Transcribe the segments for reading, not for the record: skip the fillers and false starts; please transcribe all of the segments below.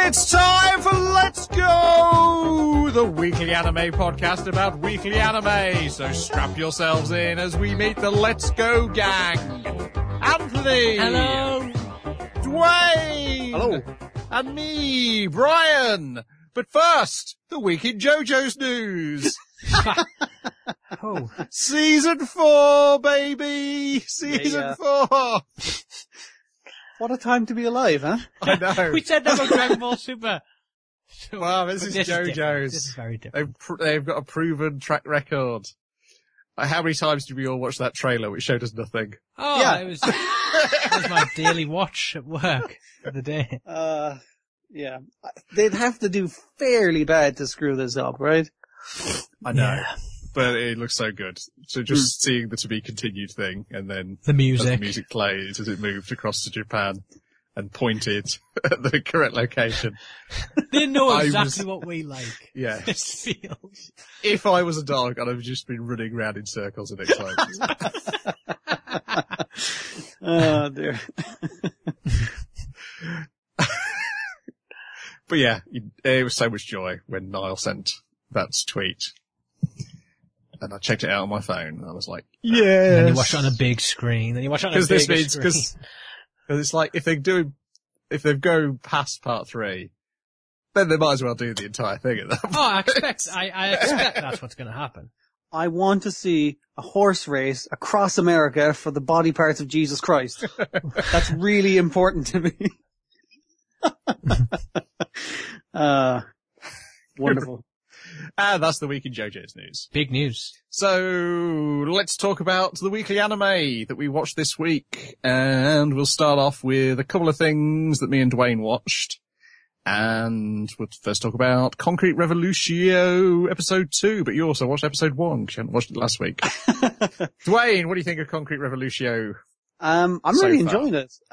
It's time for Let's Go, the weekly anime podcast about weekly anime. So strap yourselves in as we meet the Let's Go gang. Anthony. Hello. Dwayne. Hello. And me, Brian. But first, the week in JoJo's news. Oh. Season 4, baby. Season 4. What a time to be alive, huh? I know. We said that about Dragon Ball Super. Well, this is JoJo's. This is very different. They've got a proven track record. How many times did we all watch that trailer which showed us nothing? Oh, Yeah. it was my daily watch at work for the day. Yeah. They'd have to do fairly bad to screw this up, right? I know. Yeah. But it looks so good. So just seeing the to be continued thing and then The as music. the music plays as it moved across to Japan and pointed at the correct location. They know I exactly was- what we like. Yeah. This feels. If I was a dog, I'd have just been running around in circles in excitement. Oh, dear. But yeah, it was so much joy when Niall sent that tweet. And I checked it out on my phone and I was like, And yes. then you watch it on a big screen. Then you watch it on a Because this bigger means, screen. because it's like, if they go past part 3, then they might as well do the entire thing at that point. Oh, I expect that's what's going to happen. I want to see a horse race across America for the body parts of Jesus Christ. That's really important to me. Wonderful. And that's the week in JoJo's news. Big news. So, let's talk about the weekly anime that we watched this week. And we'll start off with a couple of things that me and Dwayne watched. And we'll first talk about Concrete Revolution episode 2, but you also watched episode 1 because you hadn't watched it last week. Dwayne, what do you think of Concrete Revolution? I'm So really far. enjoying it.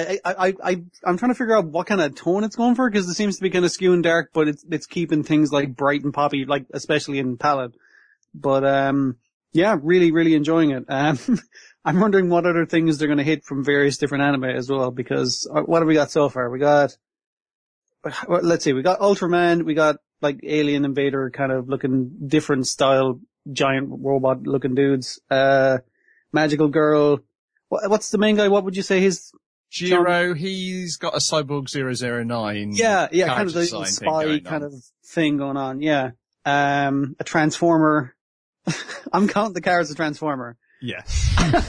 I'm trying to figure out what kind of tone it's going for because it seems to be kind of skewing dark, but it's keeping things like bright and poppy, like especially in palette. But yeah, really, really enjoying it. I'm wondering what other things they're going to hit from various different anime as well. Because what have we got so far? We got, let's see, we got Ultraman, we got like Alien Invader kind of looking different style, giant robot looking dudes. Magical Girl. What's the main guy? What would you say his? Jiro, he's got a Cyborg 009. Yeah, kind of character the design thing spy going kind on. of thing going on. Yeah. A Transformer. I'm counting the car as a Transformer. Yes.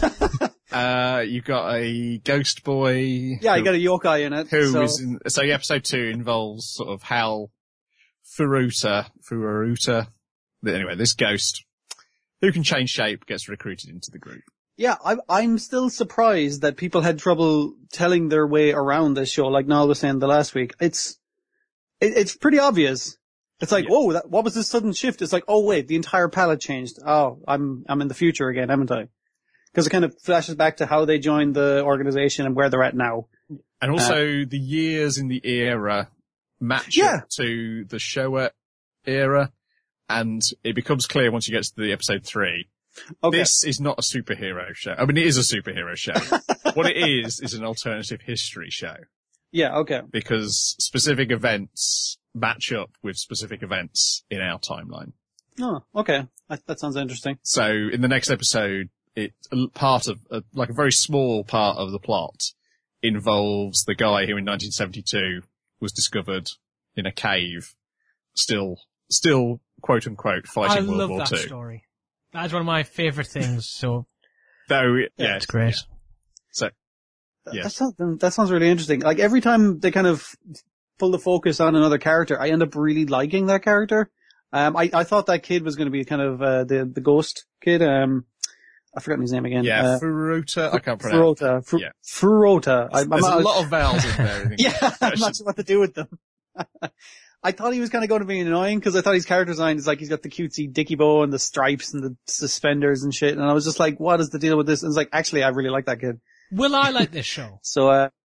You've got a Ghost Boy. Yeah, you got a yokai in it. Who so. is in, so episode 2 involves sort of how Furuta, anyway, this ghost who can change shape gets recruited into the group. Yeah, I'm still surprised that people had trouble telling their way around this show, like Niall was saying the last week. It's pretty obvious. It's like, Yeah. oh, what was this sudden shift? It's like, oh wait, the entire palette changed. Oh, I'm in the future again, haven't I? Because it kind of flashes back to how they joined the organization and where they're at now. And also the years in the era match Yeah. up to the Showa era. And it becomes clear once you get to the episode 3. Okay. This is not a superhero show. I mean, it is a superhero show. What it is an alternative history show. Yeah, okay. Because specific events match up with specific events in our timeline. Oh, okay. That sounds interesting. So in the next episode, part of, like a very small part of the plot involves the guy who in 1972 was discovered in a cave, still quote unquote I fighting World love War that II. story. That's one of my favorite things. So Though, yeah, it's great. So, yes. That sounds really interesting. Like every time they kind of pull the focus on another character, I end up really liking that character. I thought that kid was going to be kind of, the ghost kid. I've forgotten his name again. Yeah, Furuta, I can't pronounce. Furuta. Yeah. Furuta. There's a lot of vowels in there. I think. Yeah, I'm not sure what to do with them. I thought he was kind of going to be annoying because I thought his character design is like he's got the cutesy dicky bow and the stripes and the suspenders and shit. And I was just like, what is the deal with this? And it's like, actually, I really like that kid. Will I like this show? So,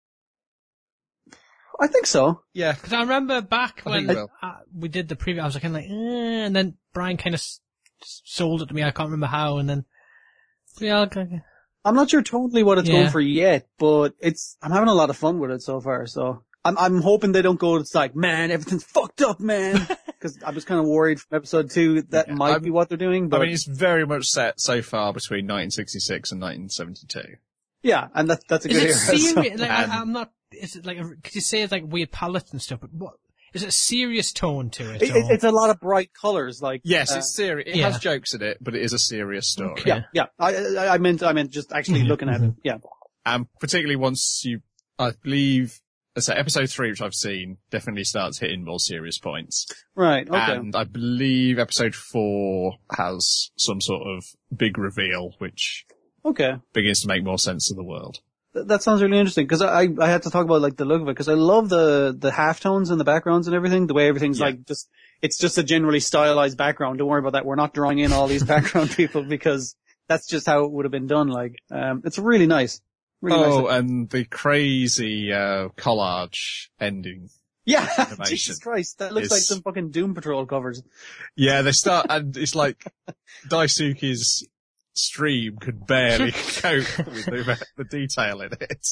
I think so. Yeah. Because I remember back I when think you will. we did the preview, I was kind of like, and then Brian kind of sold it to me. I can't remember how, and then yeah, okay. I'm not sure totally what it's Yeah. going for yet, but I'm having a lot of fun with it so far. So I'm hoping they don't go, it's like, man, everything's fucked up, man. Because I was kind of worried from episode 2 that might be what they're doing. But I mean, it's very much set so far between 1966 and 1972. yeah, and that's a good era. Is it so- serious? Like, I'm not. Is it like? Could you say it's like weird palettes and stuff? But what is it? A serious tone to it? or- It's a lot of bright colors, like. Yes, it's serious. It yeah. has jokes in it, but it is a serious story. Okay. Yeah. I meant just actually looking at it. Yeah. And particularly once I believe, so episode 3, which I've seen, definitely starts hitting more serious points. Right. Okay. And I believe episode 4 has some sort of big reveal, which Okay. begins to make more sense of the world. That sounds really interesting because I had to talk about like the look of it because I love the halftones and the backgrounds and everything. The way everything's Yeah. like it's just a generally stylized background. Don't worry about that. We're not drawing in all these background people because that's just how it would have been done. Like, it's really nice. Really Oh, nice. and the crazy, collage ending. Yeah. animation Jesus Christ. That looks is- like some fucking Doom Patrol covers. Yeah, they start, and it's like Daisuke's stream could barely cope with the detail in it.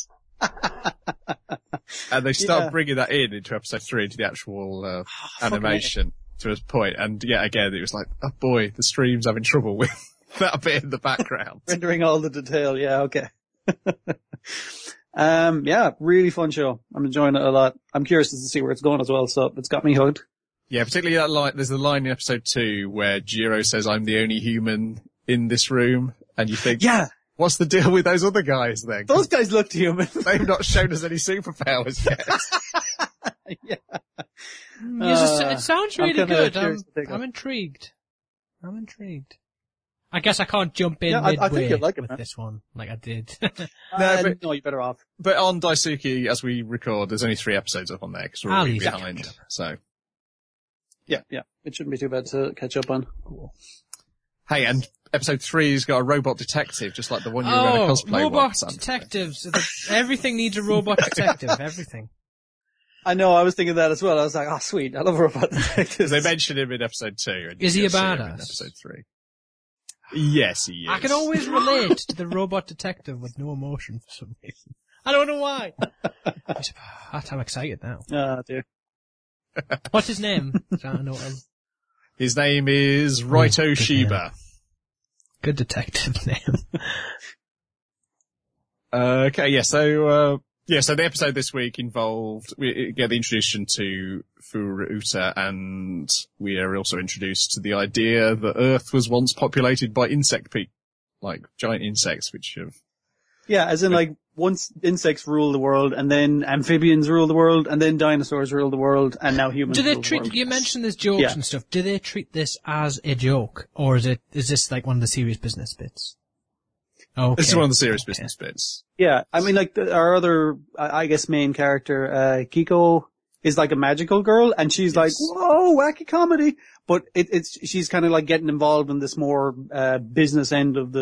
And they start Yeah. bringing that into episode 3, into the actual animation to a point. And yeah, again, it was like, oh boy, the stream's having trouble with that bit in the background. Rendering all the detail. Yeah. Okay. Yeah, really fun show. I'm enjoying it a lot. I'm curious to see where it's going as well. So it's got me hooked. Yeah, particularly that line, there's a line in episode 2 where Jiro says, I'm the only human in this room. And you think, Yeah. what's the deal with those other guys then? 'Cause Those guys looked human. they've not shown us any superpowers yet. Yeah. Yes, it sounds I'm really kinda good. curious to pick I'm up. intrigued. I'm intrigued. I guess I can't jump in Yeah, I midway think you'd like it, with man. this one, like I did. No, you're better off. But on Daisuke, as we record, there's only 3 episodes up on there because we're I'll already leave that behind. catch up. So, Yeah. It shouldn't be too bad to catch up on. hey, and episode 3's got a robot detective, just like the one you were going to cosplay robot once, Anthony. detectives. Everything needs a robot detective. Everything. I know, I was thinking that as well. I was like, oh sweet, I love robot detectives. They mentioned him in episode 2. And Is you he a see him in badass? episode 3. Yes, he is. I can always relate to the robot detective with no emotion for some reason. I don't know why. I'm excited now. Oh dear. What's his name? I don't know. His name is Raito good Shiba. Good detective name. Okay, yeah, so the episode this week involved, we get the introduction to Furuuta, and we are also introduced to the idea that Earth was once populated by like giant insects, which have, Yeah, as in like once insects rule the world, and then amphibians rule the world, and then dinosaurs rule the world, and now humans Do they rule the treat, world. you mentioned there's jokes Yeah. and stuff. Do they treat this as a joke? Or is this like one of the serious business bits? Okay. this is one of the serious business bits. Yeah, I mean, like our other, I guess, main character, Kiko, is like a magical girl, and she's like, whoa, wacky comedy. But she's kind of like getting involved in this more business end of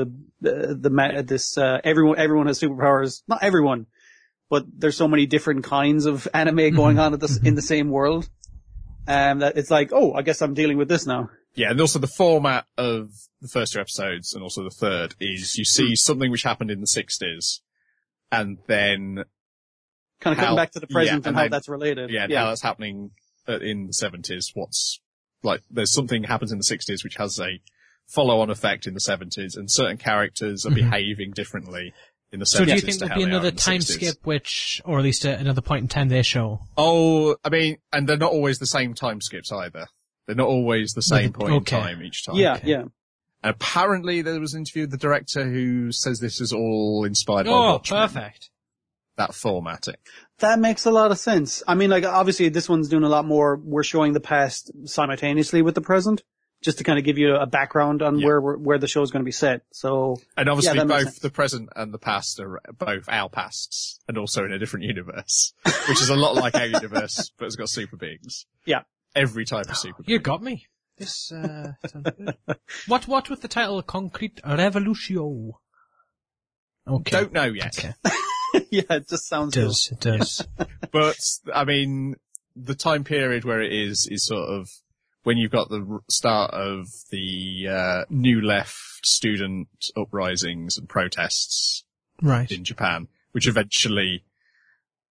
everyone has superpowers. Not everyone, but there's so many different kinds of anime going on in the same world, that it's like, oh, I guess I'm dealing with this now. Yeah, and also the format of the first 2 episodes, and also the third, is you see something which happened in the 60s, and then Kind of How- coming back to the present yeah, and and how then- that's related. and how that's happening in the 70s. There's something happens in the 60s which has a follow-on effect in the 70s, and certain characters are behaving differently in the 70s. So do you think to there'll how be they are another in the time 60s. skip or at least another point in time they show? Oh, I mean, and they're not always the same time skips either. They're not always the same point in okay. time each time. Yeah, Okay. yeah. And apparently there was an interview with the director who says this is all inspired by Oh, Watchmen, perfect. that formatting. That makes a lot of sense. I mean, like, obviously this one's doing a lot more. We're showing the past simultaneously with the present, just to kind of give you a background on where the show's going to be set. So, And obviously that makes both sense. the present and the past are both our pasts, and also in a different universe, which is a lot like our universe, but it's got super beings. Yeah. Every type of super being. You got me. This sounds good. What with the title Concrete Revolution? Okay. Don't know yet. Okay. yeah, it just sounds It does. It does. But, I mean, the time period where it is sort of when you've got the start of the New Left student uprisings and protests Right. in Japan, which eventually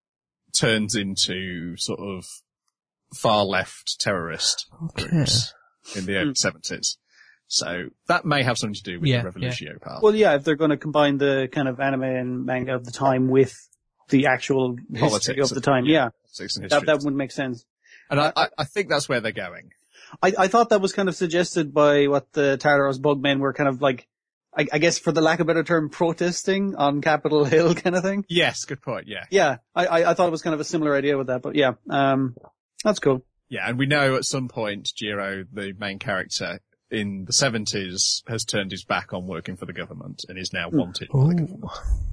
turns into sort of far left terrorist groups in the early 70s. So that may have something to do with the Revolutionary Party. Well, yeah, if they're going to combine the kind of anime and manga of the time with the actual history of the time, that would make sense. And I think that's where they're going. I thought that was kind of suggested by what the Tartaros Bugmen were kind of like, I guess for the lack of a better term, protesting on Capitol Hill kind of thing. Yes, good point, yeah. Yeah, I thought it was kind of a similar idea with that, but yeah, that's cool. Yeah, and we know at some point Jiro, the main character, in the 70s has turned his back on working for the government and is now wanted by the government.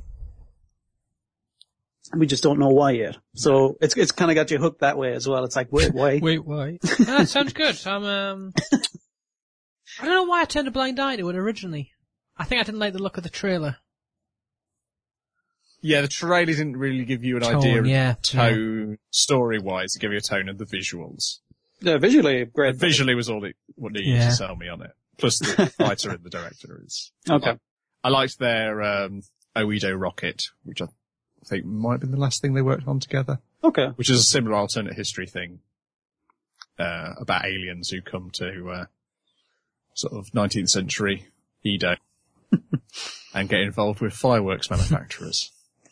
We just don't know why yet. So it's kind of got you hooked that way as well. It's like, wait, why? Wait, why? That sounds good. I don't know why I turned a blind eye to it originally. I think I didn't like the look of the trailer. Yeah, the trailer didn't really give you an idea of tone, story-wise. It gave you a tone of the visuals. Yeah, visually, great. Visually was what they used to sell me on it. Plus the writer and the director is. Okay. I liked their Oedo Rocket, which I think might have been the last thing they worked on together. Okay. Which is a similar alternate history thing about aliens who come to sort of 19th century Edo and get involved with fireworks manufacturers.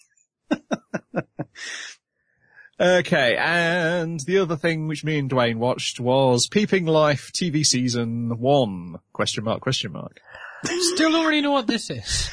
Okay, and the other thing which me and Dwayne watched was Peeping Life TV Season 1, ? Still don't really know what this is.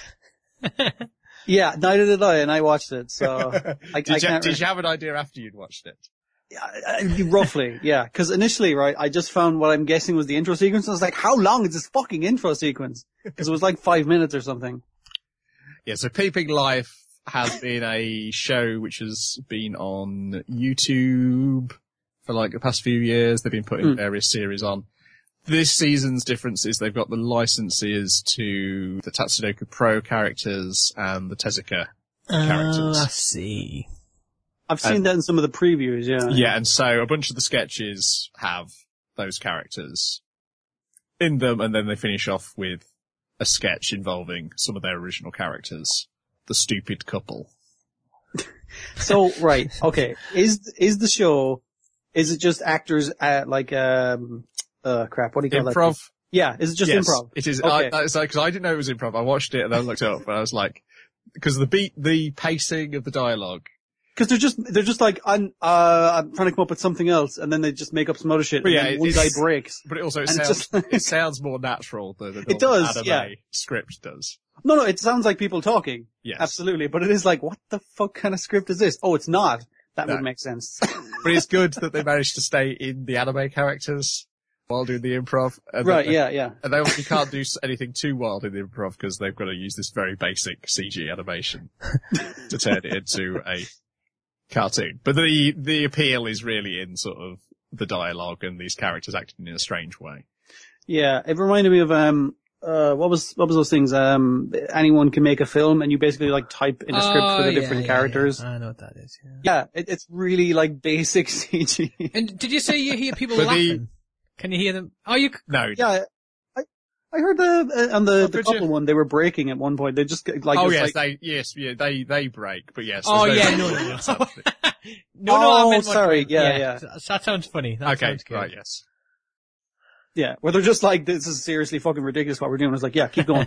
Yeah, neither did I, and I watched it, so... Did you have an idea after you'd watched it? Yeah, roughly, yeah. Because initially, right, I just found what I'm guessing was the intro sequence, and I was like, how long is this fucking intro sequence? Because it was like 5 minutes or something. Yeah, so Peeping Life has been a show which has been on YouTube for like the past few years. They've been putting various series on. This season's difference is they've got the licenses to the Tatsunoko Pro characters and the Tezuka characters. I see. I've seen that in some of the previews, yeah. Yeah, and so a bunch of the sketches have those characters in them, and then they finish off with a sketch involving some of their original characters. The stupid couple. So, right, okay. Is the show, is it just actors at like, crap, what do you call that? Improv? Yeah, is it just improv? It is. Okay. Cause I didn't know it was improv. I watched it and then I looked it up and I was like, because the pacing of the dialogue. Cause they're just like, I'm trying to come up with something else, and then they just make up some other shit, and one guy breaks. But it also, like, it sounds more natural than an it does, anime script does. No, it sounds like people talking. Yes. Absolutely. But it is like, what the fuck kind of script is this? Oh, it's not. That would make sense. But it's good that they managed to stay in the anime characters while doing the improv. And yeah. And they obviously can't do anything too wild in the improv because they've got to use this very basic CG animation to turn it into a cartoon. But the appeal is really in sort of the dialogue and these characters acting in a strange way. Yeah, it reminded me of, what was those things? Anyone can make a film, and you basically like type in a script for the different characters. Yeah. I know what that is. Yeah, it's really like basic CG. And did you say you hear people laughing? Can you hear them? Oh, No. Yeah, I heard on the couple one they were breaking at one point. They just like. Oh yes, like, they break, but yes. Oh yeah, no. Oh, I meant sorry, yeah. That sounds funny. That sounds good. Right, yes. Yeah, where they're just like, this is seriously fucking ridiculous what we're doing. It's like, yeah, keep going.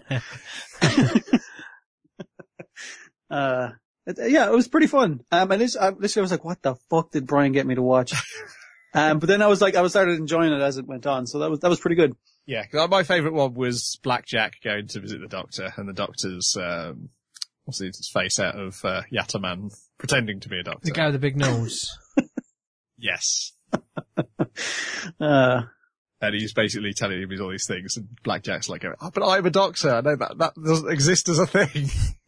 It was pretty fun. And this I was like, what the fuck did Brian get me to watch? But then I started enjoying it as it went on. So that was pretty good. Yeah, 'cause my favourite one was Blackjack going to visit the doctor, and the doctor's, what's his face out of, Yataman, pretending to be a doctor. The guy with the big nose. Yes. And he's basically telling him all these things, and Blackjack's like, oh, but I'm a doctor. I know that doesn't exist as a thing.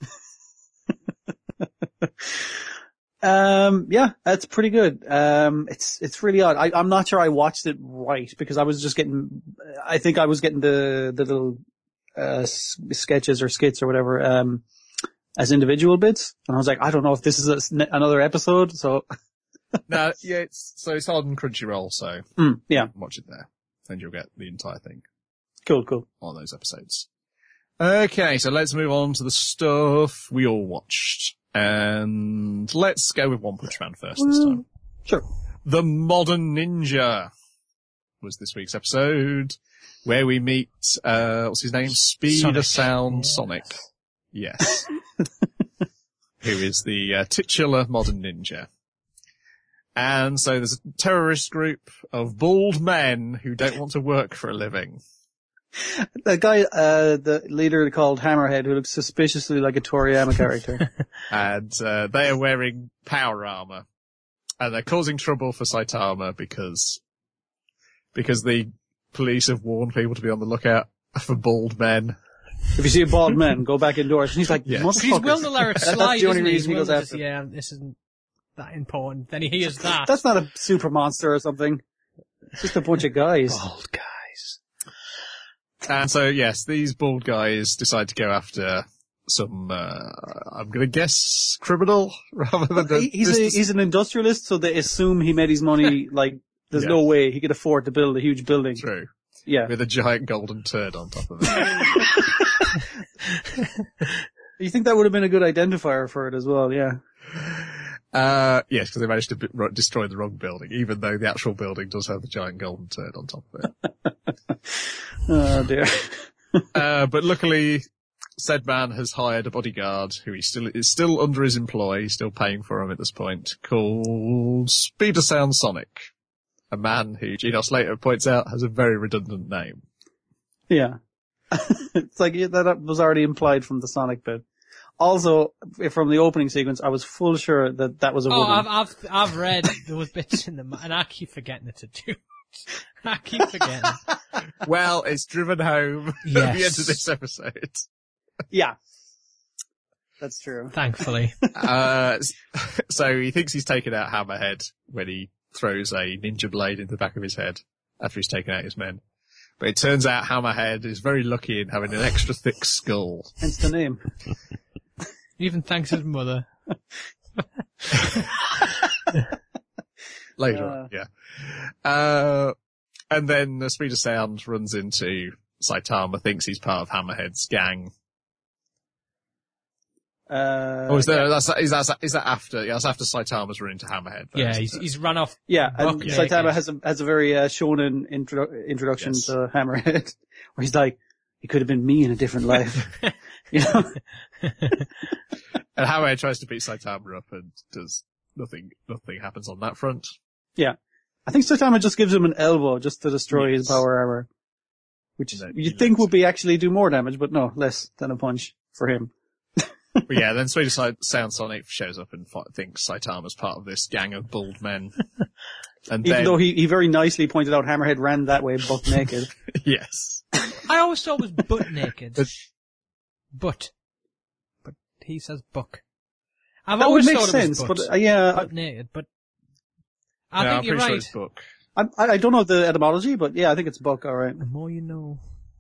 Yeah, that's pretty good. It's really odd. I'm not sure I watched it right because I was getting the little, sketches or skits or whatever, as individual bits. And I was like, I don't know if this is another episode, so. No, yeah, it's on Crunchyroll, so. Yeah. Watch it there. And you'll get the entire thing. Cool. On those episodes. Okay, so let's move on to the stuff we all watched. And let's go with One Punch Man first this time. Sure. The Modern Ninja was this week's episode, where we meet, what's his name? Speeder Sound Sonic. Yes. Who is the titular Modern Ninja. And so there's a terrorist group of bald men who don't want to work for a living. That guy, the leader called Hammerhead, who looks suspiciously like a Toriyama character. And they are wearing power armor. And they're causing trouble for Saitama because the police have warned people to be on the lookout for bald men. If you see a bald man, go back indoors. And he's like, Yes. motherfucker. He's willing to let it slide. That's the only isn't he? reason he He's goes willing to after just, yeah, this isn't that important. Then he hears that. That's not a super monster or something. It's just a bunch of guys. Bald guys. And so, yes, these bald guys decide to go after some, I'm gonna guess, criminal, rather than... He's an industrialist, so they assume he made his money, like, there's no way he could afford to build a huge building. True. Yeah. With a giant golden turd on top of it. You think that would have been a good identifier for it as well, yeah. Yes, because they managed to destroy the wrong building, even though the actual building does have a giant golden turd on top of it. Oh dear. But luckily, said man has hired a bodyguard who is still under his employ, he's still paying for him at this point, called Speeder Sound Sonic. A man who Genos later points out has a very redundant name. Yeah. It's like that was already implied from the Sonic bit. Also, from the opening sequence, I was full sure that was a woman. I've read those bits in and I keep forgetting it to do. I keep forgetting. Well, it's driven home at the end of this episode. Yeah. That's true. Thankfully. So he thinks he's taken out Hammerhead when he throws a ninja blade in the back of his head after he's taken out his men. But it turns out Hammerhead is very lucky in having an extra thick skull. Hence the name. Even thanks his mother. Later on, yeah. And then the Speeder Sound runs into Saitama, thinks he's part of Hammerhead's gang. Is that after? Yeah, that's after Saitama's run into Hammerhead. Yeah, he's run off. Yeah, and Buck Saitama naked. has a very shonen introduction to Hammerhead, where he's like, he could have been me in a different life. You know? And Hammerhead tries to beat Saitama up and does nothing happens on that front. Yeah. I think Saitama just gives him an elbow just to destroy his power armor. Which you'd think would be actually do more damage, but no, less than a punch for him. But yeah, then Speeder Sound Sonic shows up and thinks Saitama's part of this gang of bald men. And Even though he very nicely pointed out Hammerhead ran that way buck naked. Yes. I always thought it was butt naked. But he says buck. I've That always would make thought sense, it was but yeah, butt naked, but I think you're I'm pretty right. sure it's book. I don't know the etymology, but yeah, I think it's buck, alright. The more you know.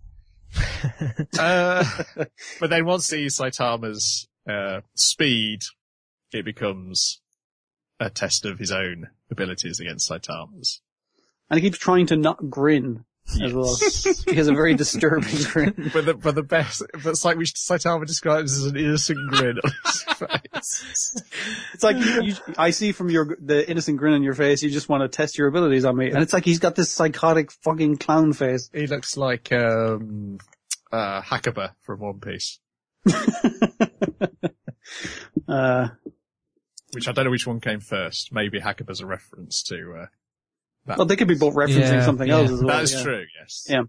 But then once he sees Saitama's speed, it becomes a test of his own abilities against Saitama's. And he keeps trying to not grin as well. He has a very disturbing grin. But it's like Saitama describes as an innocent grin on his face. It's like I see from the innocent grin on your face, you just want to test your abilities on me. And it's like he's got this psychotic fucking clown face. He looks like Hakuba from One Piece. Which I don't know which one came first. Maybe Hakuba's a reference to that. Well, they could be both referencing something else as well. That is true, yes. Yeah.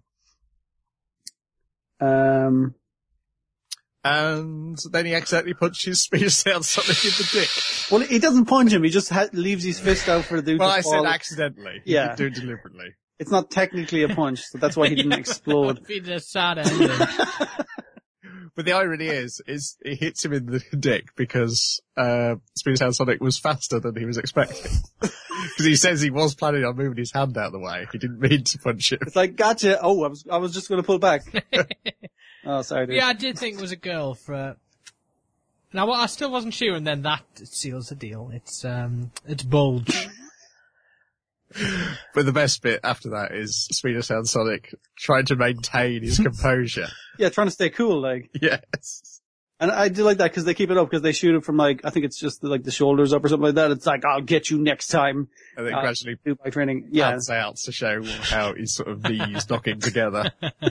And then he accidentally punches Speeder Sound Sonic in the dick. Well, he doesn't punch him. He just leaves his fist out for the dude Well, to I fall. said accidentally. He Yeah. didn't do it deliberately. It's not technically a punch, so that's why he didn't explode. Be the sad ending. But the irony is it hits him in the dick because Speeder Sound Sonic was faster than he was expecting. Because he says he was planning on moving his hand out of the way. He didn't mean to punch him. It's like, gotcha. Oh, I was just going to pull back. Oh, sorry, dude. Yeah, I did think it was a girl for. Now, I still wasn't sure, and then that seals the deal. It's Bulge. But the best bit after that is Speeder Sound Sonic trying to maintain his composure. Yeah, trying to stay cool, like. Yes. And I do like that because they keep it up because they shoot it from like, I think it's just like the shoulders up or something like that. It's like, I'll get you next time. And then gradually do my training. Yeah. pans out to show how his sort of knees knocking together.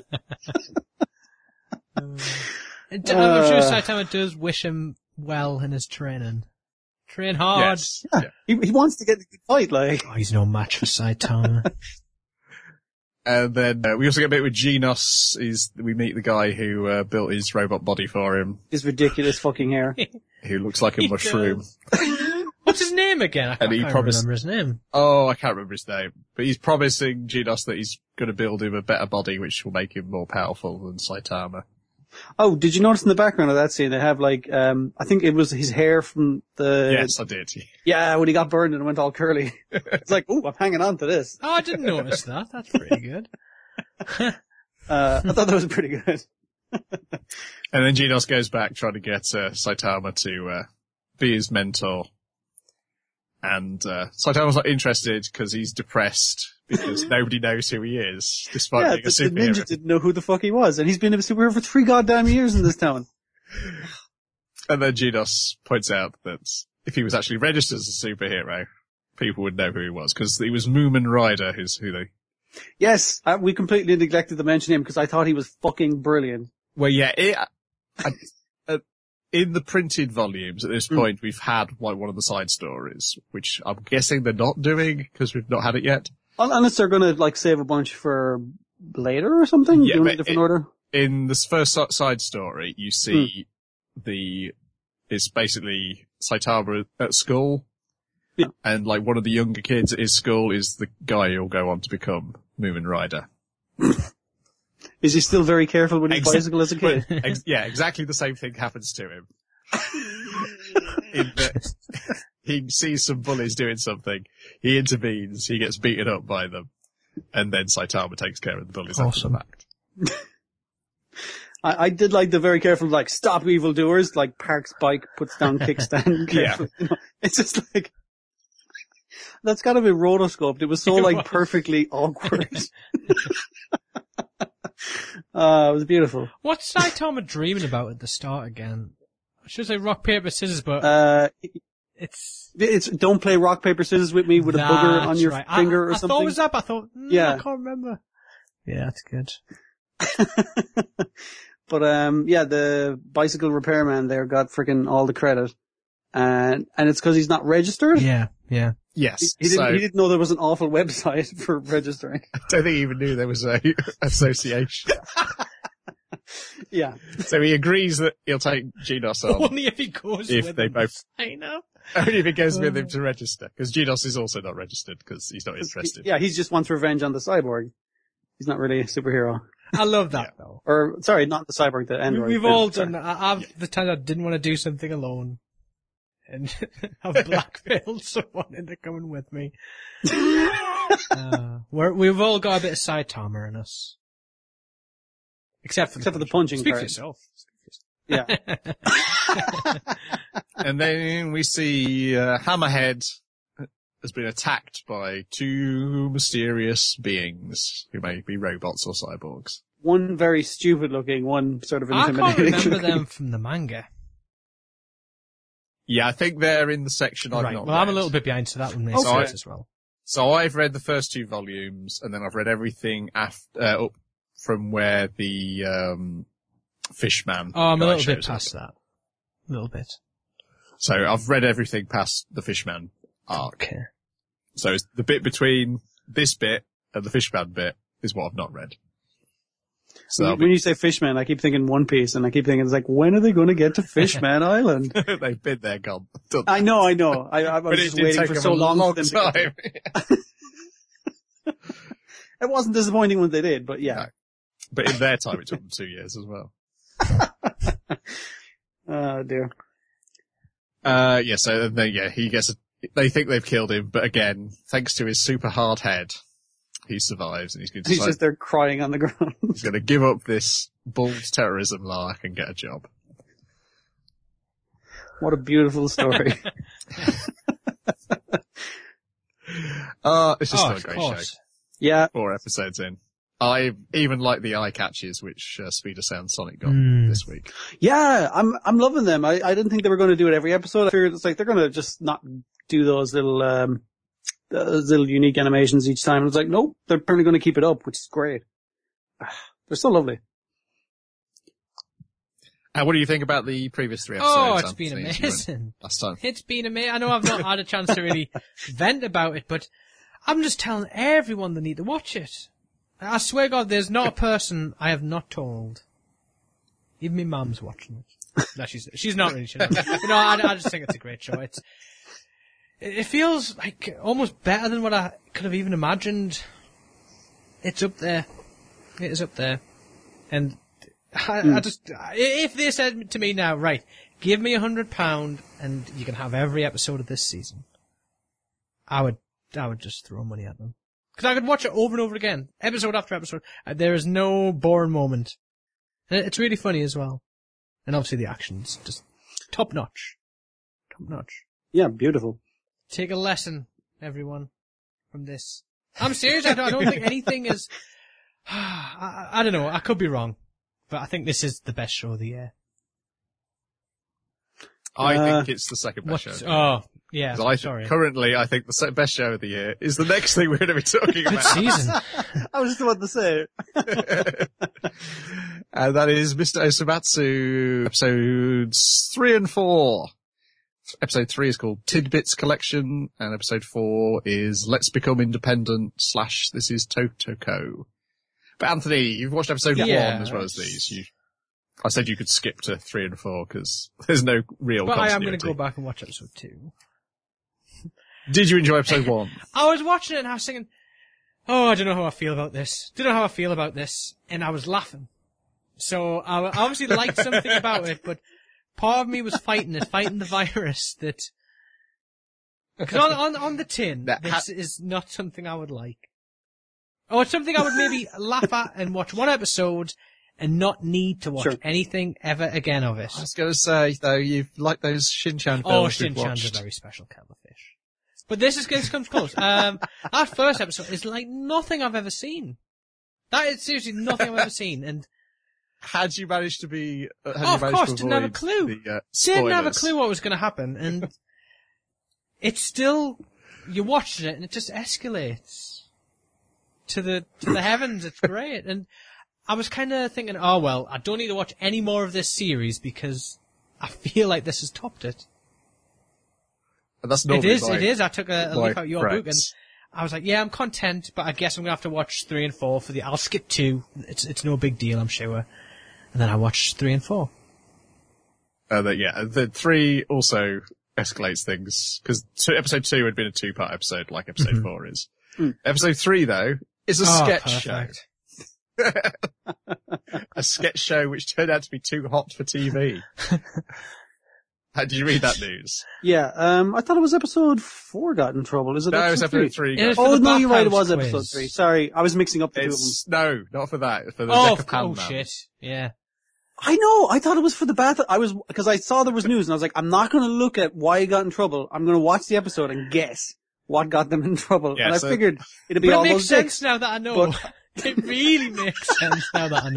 I'm sure Saitama does wish him well in his training. Train hard. Yes. Yeah. He wants to get a good fight, like. Oh, he's no match for Saitama. And then we also get a bit with Genos. We meet the guy who built his robot body for him, His ridiculous fucking hair. who looks like a mushroom. What's his name again? I can't remember his name. Oh, I can't remember his name. But he's promising Genos that he's going to build him a better body, which will make him more powerful than Saitama. Oh, did you notice in the background of that scene they have like, I think it was his hair from the... Yes, I did. Yeah, when he got burned and it went all curly. It's like, ooh, I'm hanging on to this. Oh, I didn't notice that. That's pretty good. I thought that was pretty good. And then Genos goes back trying to get Saitama to be his mentor. And Saitama's not interested because he's depressed because nobody knows who he is, despite being a superhero. The ninja didn't know who the fuck he was, and he's been a superhero for 3 goddamn years in this town. And then Genos points out that if he was actually registered as a superhero, people would know who he was, because it was Moomin Rider who they... Yes, we completely neglected to mention him because I thought he was fucking brilliant. Well, yeah, in the printed volumes at this point, we've had one of the side stories, which I'm guessing they're not doing because we've not had it yet. Unless they're going to like save a bunch for later or something, Yeah, doing a different order. In this first side story, you see it's basically Saitama at school, and like one of the younger kids at his school is the guy who'll go on to become Moomin Rider. Is he still very careful with his bicycle as a kid? Yeah, exactly the same thing happens to him. He sees some bullies doing something, he intervenes, he gets beaten up by them, and then Saitama takes care of the bullies after the fact. I did like the very careful, like, stop evildoers, like parks bike, puts down kickstand. Yeah. You know, it's just like, that's gotta be rotoscoped. It was so like perfectly awkward. It was beautiful. What's Saitama dreaming about at the start again? I should say rock, paper, scissors, but it's don't play rock, paper, scissors with me with a booger on your finger or something. I thought it was up. I thought, yeah. I can't remember. Yeah, that's good. But, the bicycle repairman there got freaking all the credit. And it's cause he's not registered? Yeah. Yes. He didn't know there was an awful website for registering. I don't think he even knew there was a association. Yeah. So he agrees that he'll take Genos on. Only if he goes if with they him. both. I know. Only if he goes with him to register. Because Genos is also not registered because he's not interested. Yeah, he just wants revenge on the cyborg. He's not really a superhero. I love that though. Or, sorry, not the cyborg, the android. We've all done that. I've the time I didn't want to do something alone. And I've blackmailed someone into coming with me. We've all got a bit of Saitama in us. Except for the punching Speak part. for yourself. Yeah. And then we see Hammerhead has been attacked by 2 mysterious beings who may be robots or cyborgs. One very stupid looking, one sort of I intimidating. can't remember them from the manga. Yeah, I think they're in the section I've not read. I'm a little bit behind, so that one makes sense as well. So I've read the first 2 volumes, and then I've read everything up from where the Fishman. Oh, I'm a little bit past that. A little bit. So I've read everything past the Fishman arc. Okay. So it's the bit between this bit and the Fishman bit is what I've not read. So when you say Fishman, I keep thinking One Piece, and I keep thinking, it's like, when are they going to get to Fishman Island? They've been there, gone. I know. I was just waiting for so long for them to get It wasn't disappointing when they did, but yeah. No. But in their time, it took them 2 years as well. Oh dear. Yeah, so then, they think they've killed him, but again, thanks to his super hard head, he survives and he's going to He's just there crying on the ground. He's going to give up this bald terrorism lark and get a job. What a beautiful story. It's just still a great show. Yeah. 4 episodes in. I even like the eye catches, which Speed of Sound Sonic got this week. Yeah, I'm loving them. I didn't think they were going to do it every episode. I figured it's like they're going to just not do those little unique animations each time. And it's like, nope, they're apparently going to keep it up, which is great. They're so lovely. And what do you think about the previous 3 episodes? Oh, it's been amazing. Last time. It's been amazing. I know I've not had a chance to really vent about it, but I'm just telling everyone they need to watch it. I swear God, there's not a person I have not told. Even my mum's watching it. No, she's not really. I just think it's a great show. It feels like almost better than what I could have even imagined. It's up there. It is up there. And I just, if they said to me now, right, give me £100 and you can have every episode of this season, I would just throw money at them. Because I could watch it over and over again, episode after episode. There is no boring moment. And it's really funny as well. And obviously the action's just top notch. Top notch. Yeah, beautiful. Take a lesson, everyone, from this. I'm serious, I don't think anything is... I don't know, I could be wrong. But I think this is the best show of the year. I think it's the second best show. Oh, yeah, sorry. Currently, I think the best show of the year is the next thing we're going to be talking about. Good season. I was just about to say. And that is Mr. Osomatsu, episodes 3 and 4. Episode 3 is called Tidbits Collection, and episode 4 is Let's Become Independent / This is Totoko. But Anthony, you've watched episode 1 as well as these. I said you could skip to 3 and 4 because there's no real continuity. But I am going to go back and watch episode 2. Did you enjoy episode 1? I was watching it and I was thinking, oh, I don't know how I feel about this. And I was laughing. So I obviously liked something about it, but part of me was fighting the virus that... Because on the tin, this is not something I would like. Or it's something I would maybe laugh at and watch one episode and not need to watch anything ever again of it. I was going to say, though, you've liked those Shin-Chan films. Oh, Shin-Chan's a very special kettle of fish. But this comes close. That first episode is like nothing I've ever seen. That is seriously nothing I've ever seen. And had you managed to be, of course, didn't have a clue. Didn't have a clue what was going to happen. And it's still, you're watching it and it just escalates to the heavens. It's great. And I was kind of thinking, oh well, I don't need to watch any more of this series because I feel like this has topped it. And that's it is. I took a look at your book and I was like, yeah, I'm content, but I guess I'm going to have to watch 3 and 4 I'll skip 2. It's no big deal, I'm sure. And then I watched 3 and 4. The 3 also escalates things, because episode 2 had been a 2-part episode, like episode 4 is. Episode 3, though, is a sketch show. A sketch show which turned out to be too hot for TV. Did you read that news? Yeah, I thought it was episode 4 got in trouble. Is it? No, it's episode 3. Oh, no, you're right, it was episode 3. Sorry, I was mixing up the two of them. No, not for that. For the Oh shit, yeah. I know, I thought it was for the bath. Because I saw there was news and I was like, I'm not gonna look at why he got in trouble. I'm gonna watch the episode and guess what got them in trouble. Yeah, and I figured it'd be all those dicks. It makes sense now that I know. It really makes sense now that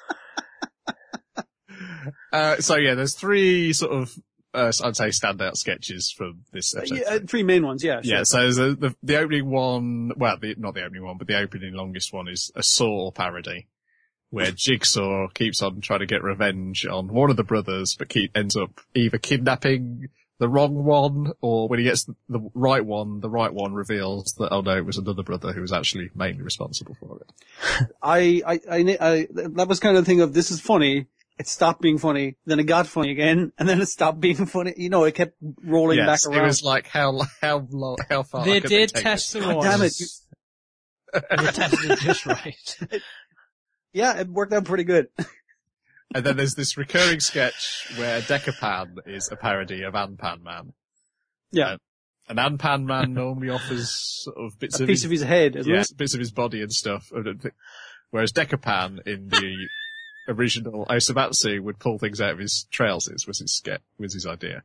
I know. So yeah, there's 3 sort of, I'd say standout sketches from this episode. 3 main ones, yeah. Sure. Yeah, so the opening one, well, not the opening one, but the opening longest one is a Saw parody, where Jigsaw keeps on trying to get revenge on one of the brothers, but ends up either kidnapping the wrong one, or when he gets the right one reveals that, oh no, it was another brother who was actually mainly responsible for it. That was kind of the thing of, this is funny. It stopped being funny, then it got funny again, and then it stopped being funny. You know, it kept rolling back around. It was like, how far they did test the waters. Damn it. They tested it just right. Yeah, it worked out pretty good. And then there's this recurring sketch where Decapan is a parody of Anpan Man. Yeah. And Anpan Man normally offers sort of bits of his head, isn't it? Bits of his body and stuff. Whereas Decapan in the original Osomatsu would pull things out of his trousers, was his idea.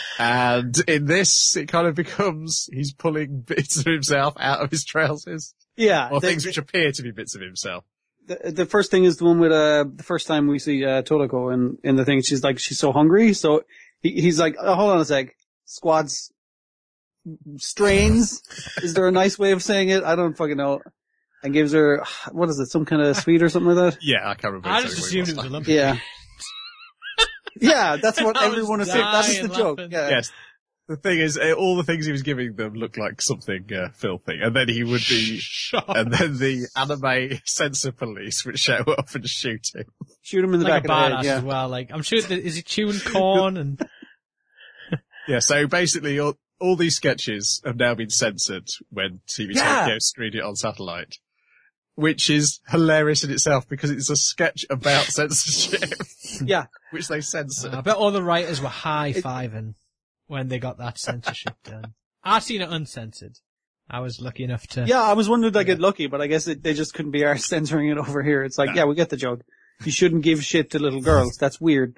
And in this, it kind of becomes he's pulling bits of himself out of his trousers. Yeah. Or things which appear to be bits of himself. The first thing is the one with, the first time we see, Toloko in the thing, she's so hungry, so he's like, oh, hold on a sec, squads, strains, is there a nice way of saying it? I don't fucking know. And gives her, what is it, some kind of sweet or something like that? Yeah, I can't remember. I just exactly assumed it what was a lump. Yeah. Yeah, that's what I was everyone is saying. That is the dying joke. laughing. Yeah. Yes. The thing is, all the things he was giving them looked like something filthy, and then he would be, and then the anime censor police would show up and shoot him. Shoot him in the Like a back of the badass head, yeah. as well. Like, I'm sure is he chewing corn and Yeah, so basically, all these sketches have now been censored when TV Yeah. Tokyo screened it on satellite, which is hilarious in itself because it's a sketch about censorship, Yeah. which they censored. I bet all the writers were high-fiving when they got that censorship done. I've seen it uncensored. I was lucky enough to... Yeah, I was wondering if I get lucky, but I guess they just couldn't be arsed censoring it over here. It's like, yeah, we get the joke. You shouldn't give shit to little girls. That's weird.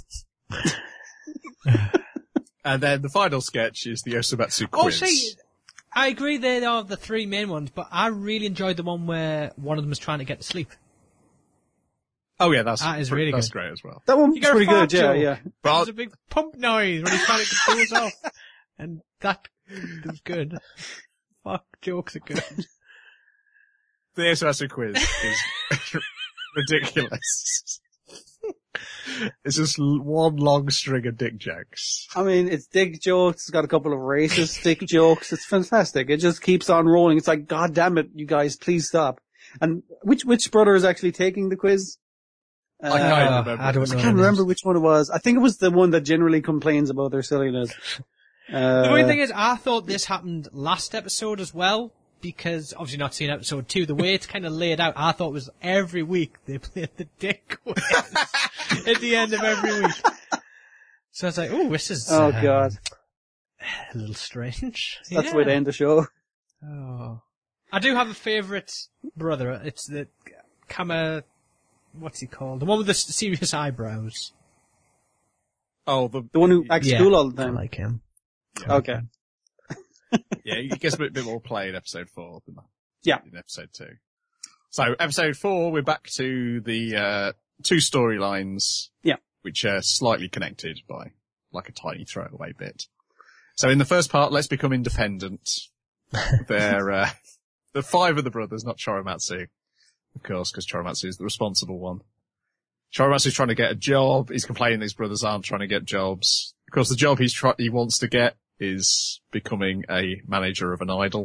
And then the final sketch is the Yosumatsu Oh, quiz. see, I agree they are the three main ones, but I really enjoyed the one where one of them was trying to get to sleep. Oh yeah, that's That is really that's good. great as well. That one was You got a pretty fart good, yeah, joke. yeah. There was a big pump noise when he's trying to pull us off. And that was good. Fuck, jokes are good. The Yosumatsu quiz is ridiculous. It's just one long string of dick jokes. I mean, it's dick jokes. It's got a couple of racist dick jokes. It's fantastic. It just keeps on rolling. It's like, God damn it, you guys, please stop. And which brother is actually taking the quiz? I can't remember. I don't know. I can't remember which one it was. I think it was the one that generally complains about their silliness. The funny thing is, I thought this happened last episode as well, because obviously not seeing episode 2, the way it's kind of laid out, I thought it was every week they played the dick quiz at the end of every week. So I was like, oh, this is Oh God, a little strange. that's the way to end the show. Oh. I do have a favourite brother. It's the Kama, what's he called? The one with the serious eyebrows. Oh, The one who acts cool all the I time. like him. Okay. yeah, he gets a bit more play in episode 4 than Yeah. in episode 2. So episode 4, we're back to the two storylines, Yeah. which are slightly connected by like a tiny throwaway bit. So in the first part, let's become independent. They're the 5 of the brothers, not Choromatsu, of course, because Choromatsu is the responsible one. Choromatsu's trying to get a job. He's complaining his brothers aren't trying to get jobs. Of course, the job he wants to get is becoming a manager of an idol.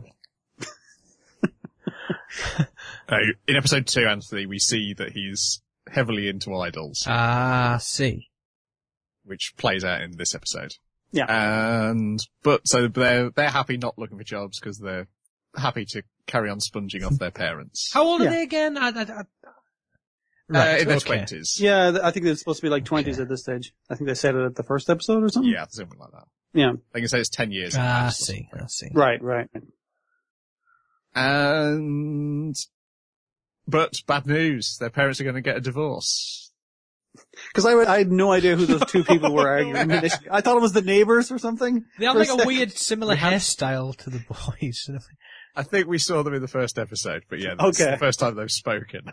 In episode 2, Anthony, we see that he's heavily into idols, See. which plays out in this episode. Yeah. But so they're happy not looking for jobs because they're happy to carry on sponging off their parents. How old are Yeah. they again? In their 20s. Yeah, I think they're supposed to be like 20s at this stage. I think they said it at the first episode or something. Yeah, something like that. Yeah. I can say it's 10 years. in I house or see. something. I see. Right. But bad news. Their parents are going to get a divorce. Because I had no idea who those two people were arguing initially. I thought it was the neighbors or something. They have for like a second. weird similar hairstyle to the boys. I think we saw them in the first episode, but yeah, that's Okay. the first time they've spoken.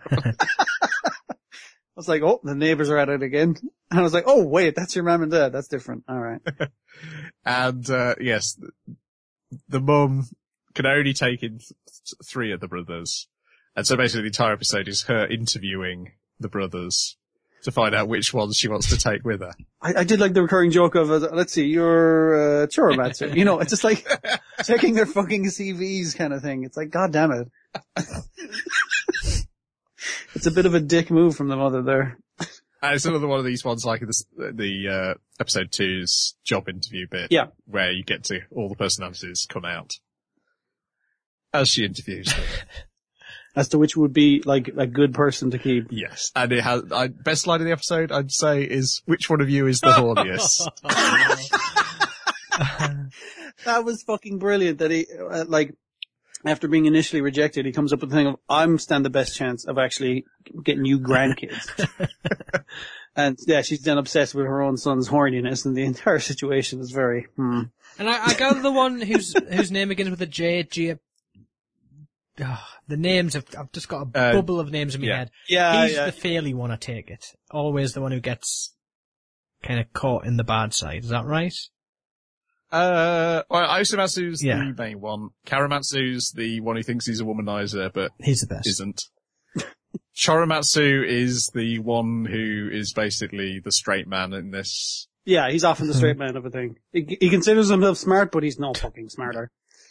I was like, oh, the neighbors are at it again. And I was like, oh, wait, that's your mom and dad. That's different. All right. And, yes, the mum can only take in 3 of the brothers. And so basically the entire episode is her interviewing the brothers to find out which ones she wants to take with her. I did like the recurring joke of, let's see, you're Choromatsu. You know, it's just like checking their fucking CVs kind of thing. It's like, God damn it. It's a bit of a dick move from the mother there. And it's another one of these ones like the episode 2's job interview bit. Yeah. Where you get to all the personalities come out as she interviews them. As to which would be like a good person to keep. Yes. And it has, best line of the episode I'd say is, which one of you is the horniest? That was fucking brilliant that he, after being initially rejected, he comes up with the thing of, I'm stand the best chance of actually getting you grandkids. And yeah, she's then obsessed with her own son's horniness, and the entire situation is very, And I gather the one whose name begins with a J, the names I've just got a bubble of names in my head. Yeah, He's the fairly one, I take it. Always the one who gets kind of caught in the bad side. Is that right? Well, Osomatsu's Yeah. the main one. Karamatsu's the one who thinks he's a womanizer, but He's the best. isn't. Choromatsu is the one who is basically the straight man in this. Yeah, he's often the straight man of a thing. He considers himself smart, but he's no fucking smarter.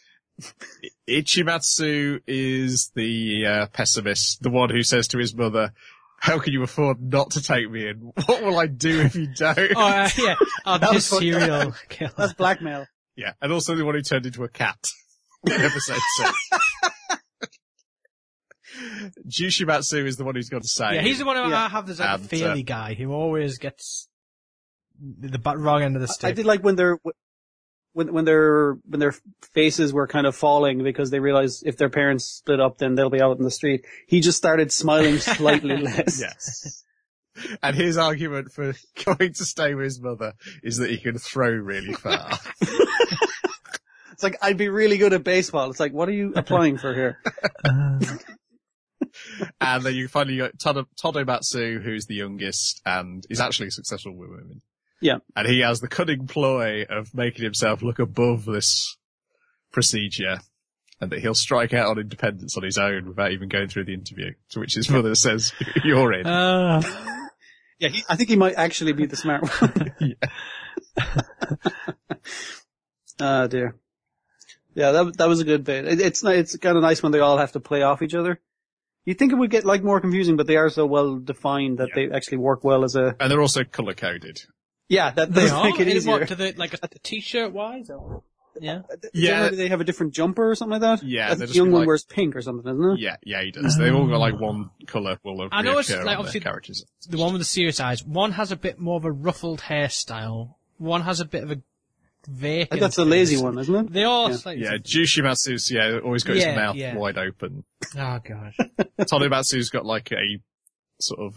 Ichimatsu is the pessimist, the one who says to his mother, "How can you afford not to take me in? What will I do if you don't?" Yeah. Oh, That this was fucked serial killer. That's blackmail. Yeah, and also the one who turned into a cat. in episode 6. Jushimatsu is the one who's got to say. Yeah, he's the one who Yeah. I have as like a And, fairly guy who always gets the wrong end of the stick. I did like when their faces were kind of falling because they realized if their parents split up, then they'll be out in the street. He just started smiling slightly less. Yes. And his argument for going to stay with his mother is that he can throw really far. It's like, I'd be really good at baseball. It's like, what are you applying for here? And then you finally got Todomatsu, who's the youngest and is actually successful with women. Yeah. And he has the cunning ploy of making himself look above this procedure, and that he'll strike out on independence on his own without even going through the interview, to which his mother says, "You're in." Yeah, I think he might actually be the smart one. Oh dear. Yeah, that was a good bit. It's kind of nice when they all have to play off each other. You'd think it would get like more confusing, but they are so well defined that they actually work well as a. And they're also color coded. Yeah, that They does are? make it In easier. what, like a t-shirt wise? Or? Yeah. Generally they have a different jumper or something like that. Yeah, I they're think just the young one like- wears pink or something, isn't it? Yeah, he does. They've all got like one color will I know it's reoccur like on their obviously characters. the one with the serious eyes. One has a bit more of a ruffled hairstyle. One has a bit of a vacant. I think that's the lazy one, isn't it? They all Yeah. slightly. Yeah, Jushimatsu's, always got his Yeah, mouth yeah. wide open. Oh god. Todomatsu's got like a, sort of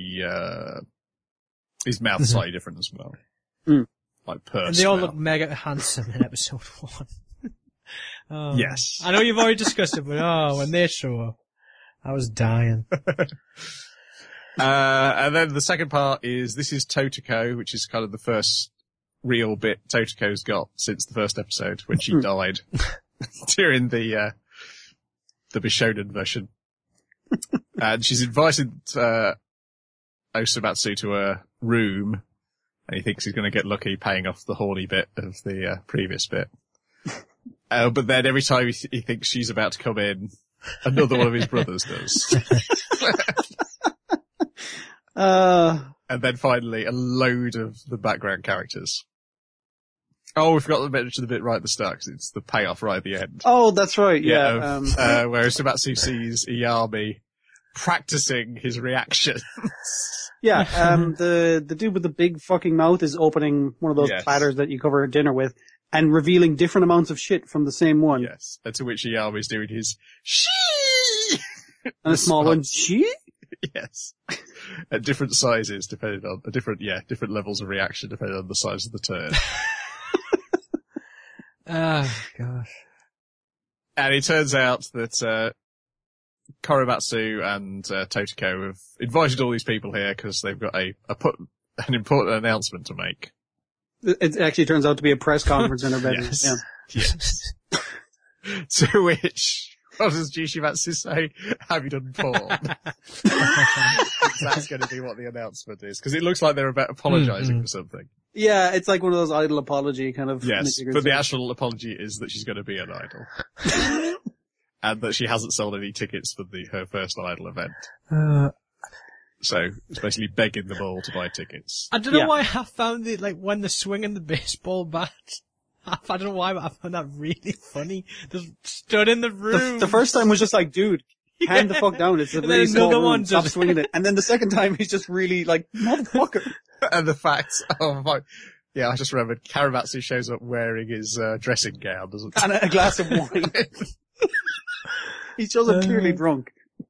his mouth's slightly different as well. Mm. Like pursed And they all mouth. look mega handsome in episode 1. Oh. Yes. I know you've already discussed it, but when they show up, I was dying. And then the second part is, this is Totoko, which is kind of the first real bit Totoko's got since the first episode when she died during the Bishonen version. And she's invited, Osomatsu to a room, and he thinks he's going to get lucky paying off the horny bit of the previous bit. But then every time he thinks she's about to come in, another one of his brothers does. And then finally, a load of the background characters. Oh, we forgot to mention the bit right at the start, 'cause it's the payoff right at the end. Oh, that's right. Yeah. Where Osomatsu sees Iyami practicing his reactions. Yeah. The dude with the big fucking mouth is opening one of those Yes. platters that you cover dinner with and revealing different amounts of shit from the same one. Yes. And to which Iyami's doing his she. And a small one, she? Yes. At different sizes, depending on different levels of reaction, depending on the size of the turn. Oh gosh. And it turns out that, Koromatsu and, Totoko have invited all these people here because they've got an important announcement to make. It actually turns out to be a press conference in her bedroom. Yes. Yeah. Yes. To which, what does Jushimatsu say? Have you done porn? That's going to be what the announcement is, because it looks like they're about apologising for something. Yeah, it's like one of those idol apology kind of. Yes, nitty-gritty but the things. actual apology is that she's going to be an idol. And that she hasn't sold any tickets for her first idol event. So it's basically begging them all to buy tickets. I don't know Yeah. why I found it, like, when they're swinging the baseball bat. I don't know why, but I found that really funny. Just stood in the room. The first time was just like, dude, hand the fuck down. It's a And really then small another room. one Stop just- swinging it. And then the second time he's just really like, motherfucker. And the fact, yeah, I just remembered, Karamatsu shows up wearing his dressing gown, doesn't he? And a glass of wine. He shows up clearly drunk.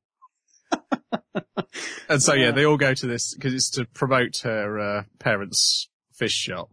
And so, yeah, they all go to this, because it's to promote her parents' fish shop.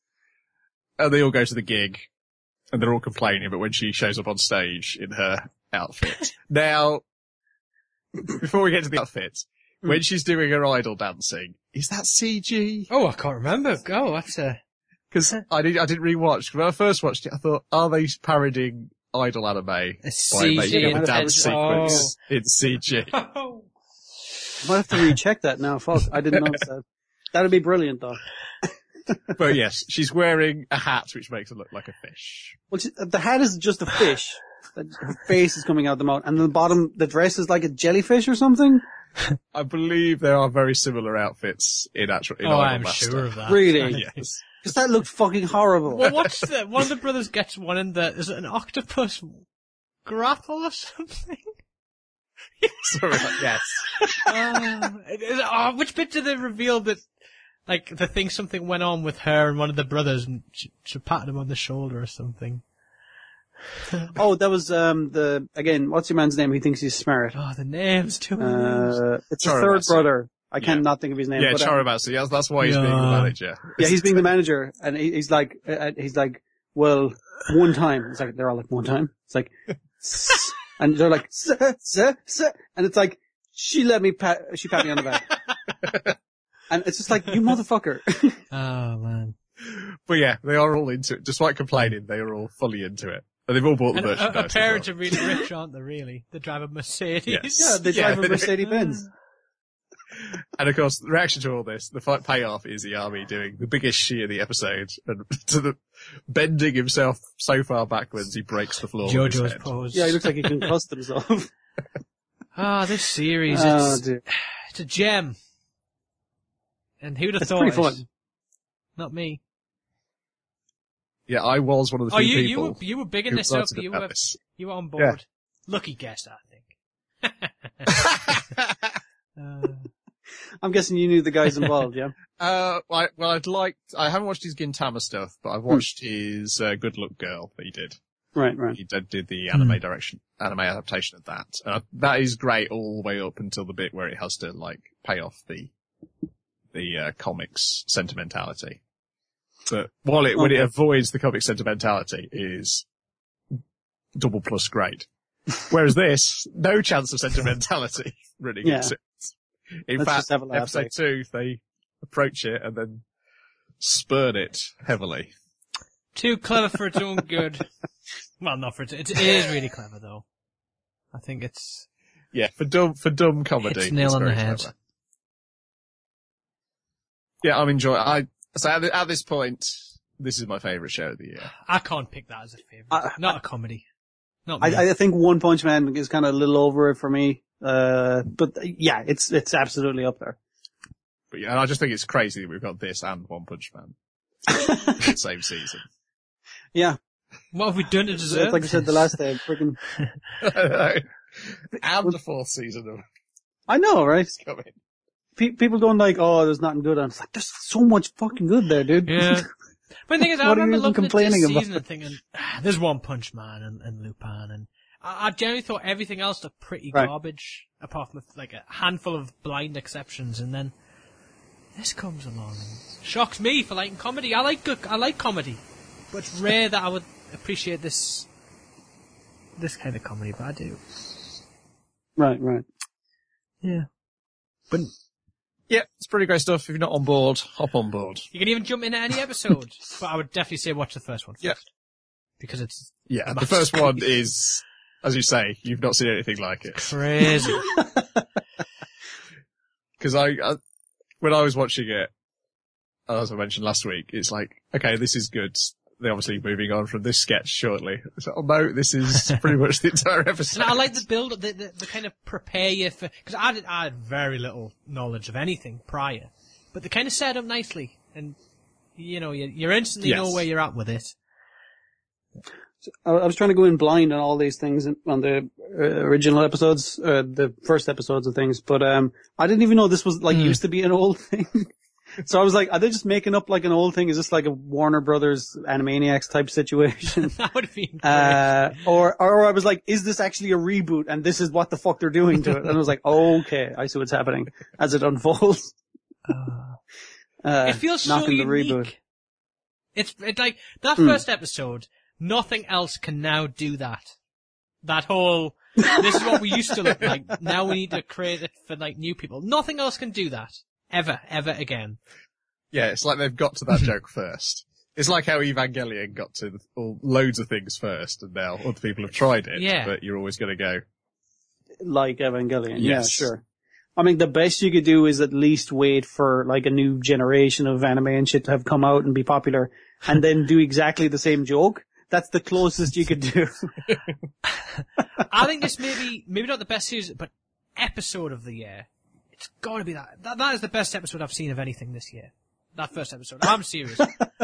And they all go to the gig, and they're all complaining, but when she shows up on stage in her outfit. Now, before we get to the outfit, when she's doing her idol dancing, is that CG? Oh, I can't remember. Oh, that's Because I didn't rewatch. When I first watched it, I thought, are they parodying idol anime by CG making a dance intention. sequence in CG? Oh. I might have to recheck that now. Fuck, I didn't notice that. That'd be brilliant, though. But yes, she's wearing a hat which makes her look like a fish. Well, the hat is just a fish. Her face is coming out the mouth, and the bottom, the dress is like a jellyfish or something. I believe there are very similar outfits in Idol I'm Master. sure of that. Really? Yes. Because that looked fucking horrible. Well, one of the brothers gets one in is it an octopus grapple or something? Sorry, yes. Which bit did they reveal that, like, they think something went on with her and one of the brothers and she patted him on the shoulder or something? Oh, that was, again, what's your man's name? He thinks he's smart. Oh, the names too. Many names. It's the third Choromatsu. brother. I cannot think of his name. Yeah, but, Choromatsu. Yes, that's why he's being the manager. yeah, he's being the manager, and he's like, well, one time. It's like, they're all like, one time. It's like, and they're like, and it's like, she pat me on the back. And it's just like, you motherfucker. Oh, man. But yeah, they are all into it. Despite complaining, they are all fully into it. And they've all bought the And merchandise. a parents are really rich, aren't they, really? They drive a Mercedes. Yes. Yeah, they drive a Mercedes-Benz. And of course, the reaction to all this, the payoff is the army doing the biggest she of the episode, and to the bending himself so far backwards he breaks the floor. with his JoJo's head. pose. Yeah, he looks like he concussed himself. This series, Oh, dear. it's a gem. And who'd have It's thought pretty it? fun. Not me. Yeah, I was one of the few people you were big in who this, up. excited about this. You were on board. Lucky guess, I think. I'm guessing you knew the guys involved, yeah? I haven't watched his Gintama stuff, but I've watched his Good Luck Girl that he did. Right. He did the anime adaptation of that. That is great all the way up until the bit where it has to, like, pay off the comics sentimentality. But when it avoids the comic sentimentality is double plus great. Whereas this, no chance of sentimentality running into it. In Let's fact, just have a laugh, episode 2, they approach it and then spurn it heavily. Too clever for its own good. Well, not for it is really clever though. I think it's... Yeah, for dumb comedy. It's nail on the very head. clever. Yeah, I'm enjoying So at this point, this is my favourite show of the year. I can't pick that as a favourite. Not a comedy. Not me. I think One Punch Man is kind of a little over it for me. But yeah, it's absolutely up there. But yeah, and I just think it's crazy that we've got this and One Punch Man. Same season. Yeah. What have we done to deserve Like I said the last day, freaking... And the 4th season of I know, right? coming. People going like, oh, there's nothing good on it. It's like, there's so much fucking good there, dude. Yeah. But the thing is, I What are you remember even looking at complaining this about? season and thinking, there's One Punch Man and Lupin, and I generally thought everything else looked pretty Right. garbage, apart from like a handful of blind exceptions, and then this comes along and shocks me for liking comedy. I like comedy, but it's rare that I would appreciate this kind of comedy, but I do. Right. Yeah. But yeah, it's pretty great stuff. If you're not on board, hop on board. You can even jump into any episode, but I would definitely say watch the first one first. Yeah. Because it's Yeah, the first one is, as you say, you've not seen anything like it. crazy. Because when I was watching it, as I mentioned last week, it's like, okay, this is good. They're obviously moving on from this sketch shortly. It's like, oh no, this is pretty much the entire episode. And I like the build, the kind of prepare you for, because I had very little knowledge of anything prior, but they kind of set up nicely, and you know, you're instantly know where you're at with it. I was trying to go in blind on all these things on the original episodes, the first episodes of things, but I didn't even know this was like used to be an old thing. So I was like, are they just making up like an old thing? Is this like a Warner Brothers Animaniacs type situation? That would have been great. Or I was like, is this actually a reboot and this is what the fuck they're doing to it? And I was like, okay, I see what's happening as it unfolds. It feels so knocking the unique. reboot. It's like that first episode. Nothing else can now do that. That whole This is what we used to look like. Now we need to create it for like new people. Nothing else can do that. Ever again. Yeah, it's like they've got to that joke first. It's like how Evangelion got to loads of things first, and now other people have tried it, Yeah. but you're always going to go. Like Evangelion. Yes. Yeah, sure. I mean, the best you could do is at least wait for like a new generation of anime and shit to have come out and be popular, and then do exactly the same joke. That's the closest you could do. I think this maybe not the best series, but episode of the year. It's got to be that. That is the best episode I've seen of anything this year. That first episode. I'm serious.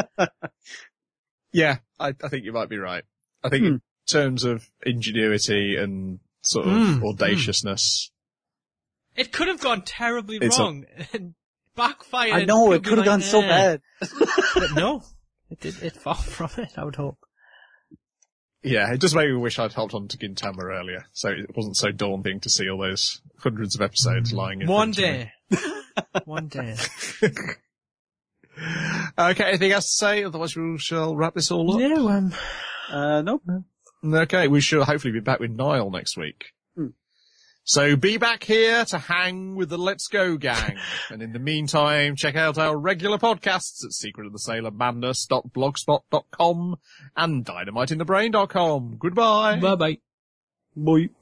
Yeah, I think you might be right. I think in terms of ingenuity and sort of audaciousness. It could have gone terribly wrong and backfired. I know, it could have gone so bad. But no, it far from it, I would hope. Yeah, it does make me wish I'd hopped on to Gintama earlier, so it wasn't so daunting to see all those hundreds of episodes lying in One front of me. day. One day. Okay, anything else to say? Otherwise we shall wrap this all up. Yeah, Nope. Okay, we shall hopefully be back with Niall next week. So be back here to hang with the Let's Go gang. And in the meantime, check out our regular podcasts at secretofthesailormadness.blogspot.com and dynamiteinthebrain.com. Goodbye. Bye-bye. Bye.